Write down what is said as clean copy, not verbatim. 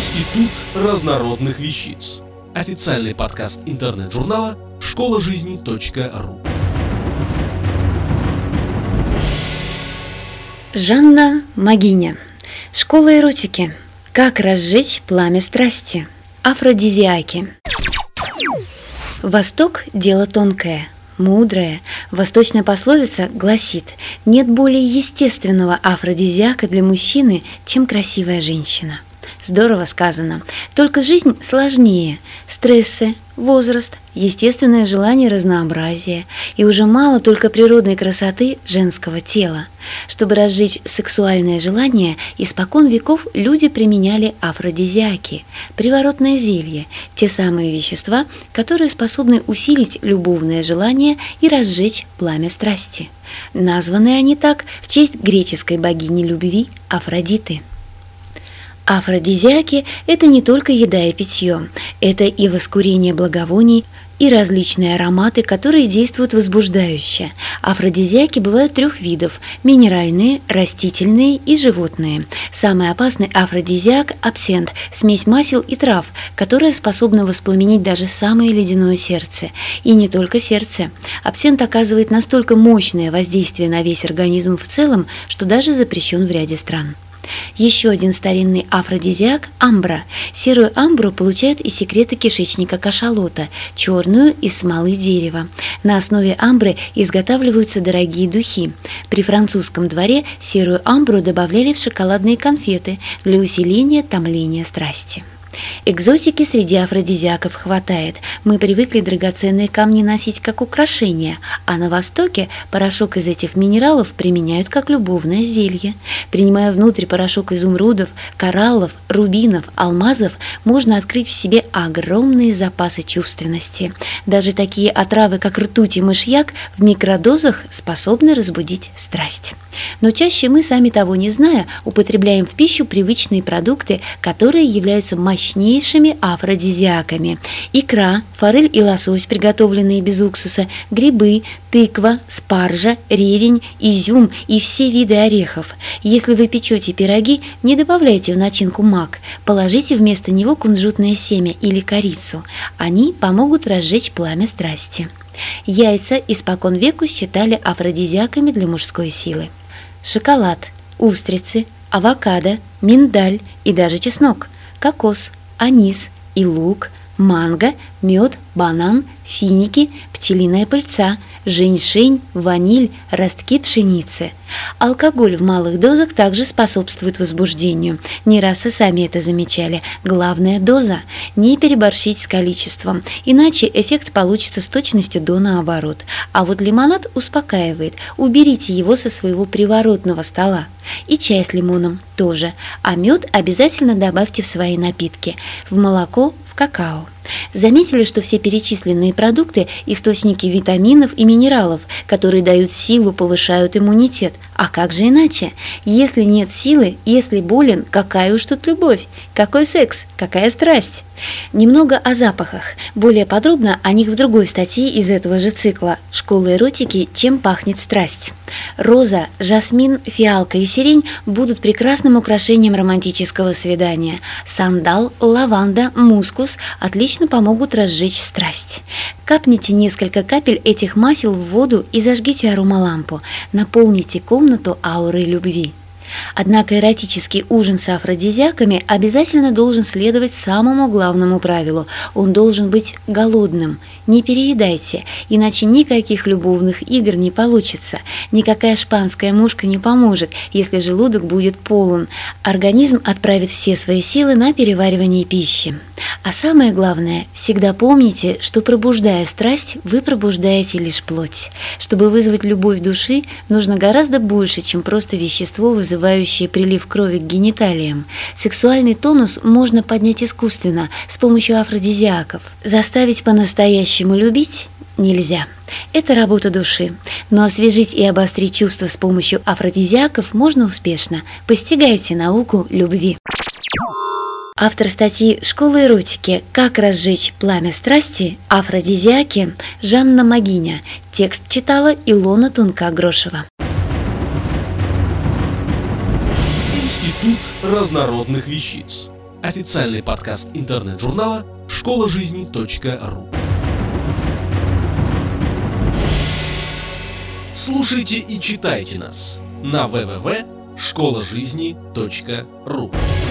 Институт разнородных вещиц. Официальный подкаст интернет-журнала школажизни.ру. Жанна Магиня. Школа эротики. Как разжечь пламя страсти. Афродизиаки. Восток – дело тонкое, мудрое. Восточная пословица гласит: нет более естественного афродизиака для мужчины, чем красивая женщина. Здорово сказано. Только жизнь сложнее. Стрессы, возраст, естественное желание разнообразия. И уже мало только природной красоты женского тела. Чтобы разжечь сексуальное желание, испокон веков люди применяли афродизиаки, приворотное зелье, те самые вещества, которые способны усилить любовное желание и разжечь пламя страсти. Названы они так в честь греческой богини любви Афродиты. Афродизиаки – это не только еда и питье, это и воскурение благовоний, и различные ароматы, которые действуют возбуждающе. Афродизиаки бывают трех видов – минеральные, растительные и животные. Самый опасный афродизиак – абсент, смесь масел и трав, которая способна воспламенить даже самое ледяное сердце. И не только сердце. Абсент оказывает настолько мощное воздействие на весь организм в целом, что даже запрещен в ряде стран. Еще один старинный афродизиак – амбра. Серую амбру получают из секрета кишечника кашалота, черную – из смолы дерева. На основе амбры изготавливаются дорогие духи. При французском дворе серую амбру добавляли в шоколадные конфеты для усиления томления страсти. Экзотики среди афродизиаков хватает. Мы привыкли драгоценные камни носить как украшения, а на Востоке порошок из этих минералов применяют как любовное зелье. Принимая внутрь порошок изумрудов, кораллов, рубинов, алмазов, можно открыть в себе огромные запасы чувственности. Даже такие отравы, как ртуть и мышьяк, в микродозах способны разбудить страсть. Но чаще мы, сами того не зная, употребляем в пищу привычные продукты, которые являются мощнейшими афродизиаками. Икра, форель и лосось, приготовленные без уксуса, грибы, тыква, спаржа, ревень, изюм и все виды орехов. Если вы печете пироги, не добавляйте в начинку мак, положите вместо него кунжутное семя или корицу. Они помогут разжечь пламя страсти. Яйца испокон веку считали афродизиаками для мужской силы. Шоколад, устрицы, авокадо, миндаль и даже чеснок, кокос, анис и лук, манго, мед, банан, финики, пчелиная пыльца, женьшень, ваниль, ростки пшеницы. Алкоголь в малых дозах также способствует возбуждению. Не раз и сами это замечали. Главная доза. Не переборщить с количеством, иначе эффект получится с точностью до наоборот. А вот лимонад успокаивает. Уберите его со своего приворотного стола. И чай с лимоном тоже. А мед обязательно добавьте в свои напитки. В молоко, в какао. Заметили, что все перечисленные продукты – источники витаминов и минералов, которые дают силу, повышают иммунитет. А как же иначе? Если нет силы, если болен, какая уж тут любовь? Какой секс? Какая страсть? Немного о запахах. Более подробно о них в другой статье из этого же цикла «Школа эротики. Чем пахнет страсть». Роза, жасмин, фиалка и сирень будут прекрасным украшением романтического свидания. Сандал, лаванда, мускус отлично помогут разжечь страсть. Капните несколько капель этих масел в воду и зажгите аромалампу. Наполните комнату аурой любви. Однако эротический ужин с афродизиаками обязательно должен следовать самому главному правилу. Он должен быть голодным. Не переедайте, иначе никаких любовных игр не получится. Никакая шпанская мушка не поможет, если желудок будет полон. Организм отправит все свои силы на переваривание пищи. А самое главное, всегда помните, что пробуждая страсть, вы пробуждаете лишь плоть. Чтобы вызвать любовь души, нужно гораздо больше, чем просто вещество, вызывающее прилив крови к гениталиям. Сексуальный тонус можно поднять искусственно, с помощью афродизиаков. Заставить по-настоящему любить нельзя. Это работа души. Но освежить и обострить чувства с помощью афродизиаков можно успешно. Постигайте науку любви. Автор статьи «Школа эротики. Как разжечь пламя страсти. Афродизиаки» Жанна Магиня. Текст читала Илона Тунка-Грошева. Институт разнородных вещиц. Официальный подкаст интернет-журнала школажизни.ру. Слушайте и читайте нас на www.школажизни.ру.